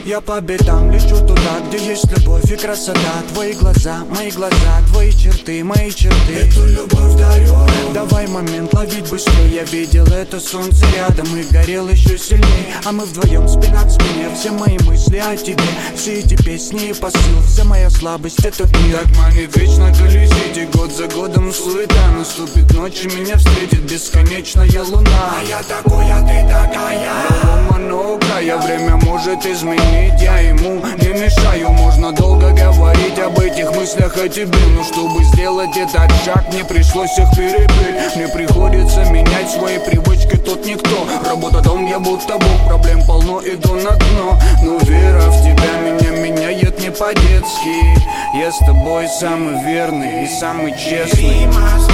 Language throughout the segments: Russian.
Я по бедам лечу туда, где есть любовь и красота. Твои глаза, твои черты, мои черты. Эту любовь дарю. Давай момент ловить быстрее. Я видел это солнце рядом и горел еще сильнее. А мы вдвоем спина к спине. Все мои мысли о тебе, все эти песни и посыл. Вся моя слабость — это мир. Так манит вечно колесить, и год за годом суета. Наступит ночь, и меня встретит бесконечная луна. А я такой, а ты такая. Многое время может изменить. Я ему не мешаю. Можно долго говорить об этих мыслях о тебе, но чтобы сделать этот шаг, мне пришлось их перебить. Мне приходится менять свои привычки, тут никто. Работа, дом, я будто бог. Проблем полно, иду на дно. Но вера в тебя меня меняет не по-детски. Я с тобой самый верный и самый честный.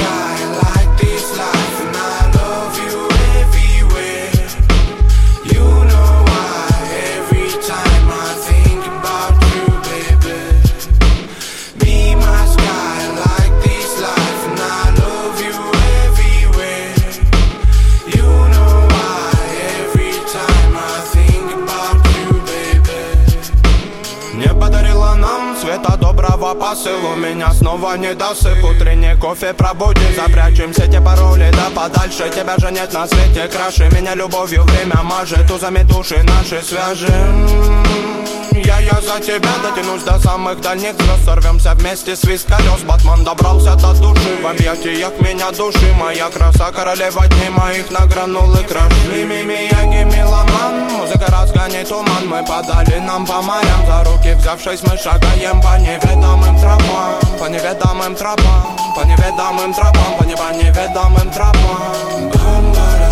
Света доброго посылу, меня снова не досып. Утренний кофе пробудит, запрячем все те пароли, да подальше. Тебя же нет на свете краше, меня любовью время мажет. Узами души наши свяжем. Я за тебя дотянусь до самых дальних звезд. Сорвемся вместе, свист колес. Батман добрался до души, в объятиях меня души. Моя краса, королева дней моих награнул и краш. Мияги, меломан, музыка разгонит туман. Мы подали нам по морям, за руки взявшись мы шагаем по неведомым тропам. По неведомым тропам, по неведомым тропам, по неведомым тропам. Бамбара,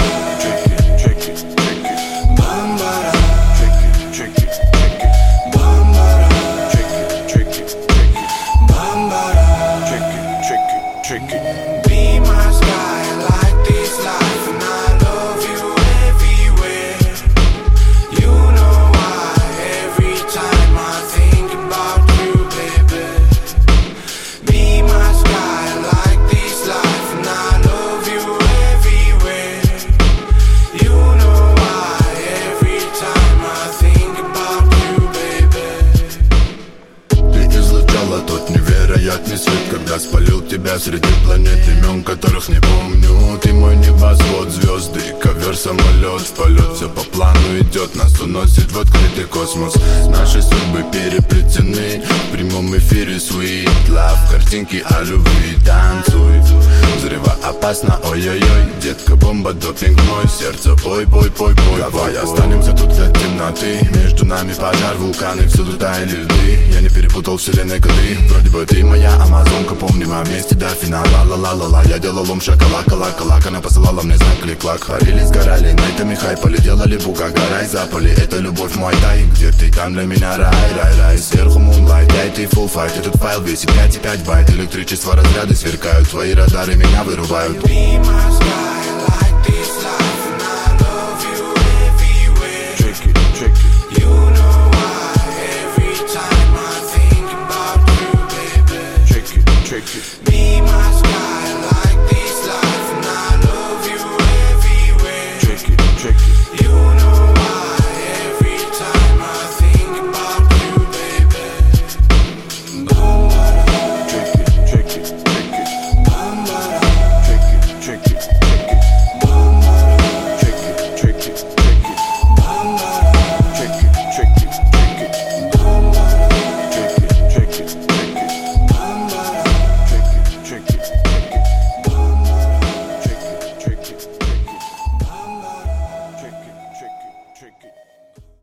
Be my sky, like this life, and I love you everywhere. You know why, every time I think about you, baby. Be my sky, like this life, and I love you everywhere. You know why, every time I think about you, baby. ты излучала тот невероятный свет, когда спалил тебя среди планет, имен которых не помню. Ты мой небосвод, звезды, ковер, самолет. В полет все по плану идет, нас уносит в открытый космос. Наши судьбы переплетены, в прямом эфире sweet love. Картинки о любви, танцуй. Взрывоопасно, ой-ой-ой. Детка, бомба, допинг мой, сердце, ой, пой, пой, пой. Давай останемся тут до темноты. Между нами пожар, вулканы, всюду таяли льды. Я не перепутал вселенной коды. Вроде бы ты моя амазонка, помним о месте до финала. Ла-ла-ла-ла, я делал лом шоколак. Она посылала мне знак клик-клак. Парили, сгорали, найтами хайпали. Делали буга, гора и запали. Это любовь мой тай, где ты, там для меня рай. Сверху мунлайт, я и ты full fight. Этот файл весит 5,5 байт. Электричество, разряды сверкают. Твои радары меня вырубают. Be my sky, like this life, and I love you everywhere. Check it. You know why, every time I think about you, baby. Check it. Be my sky.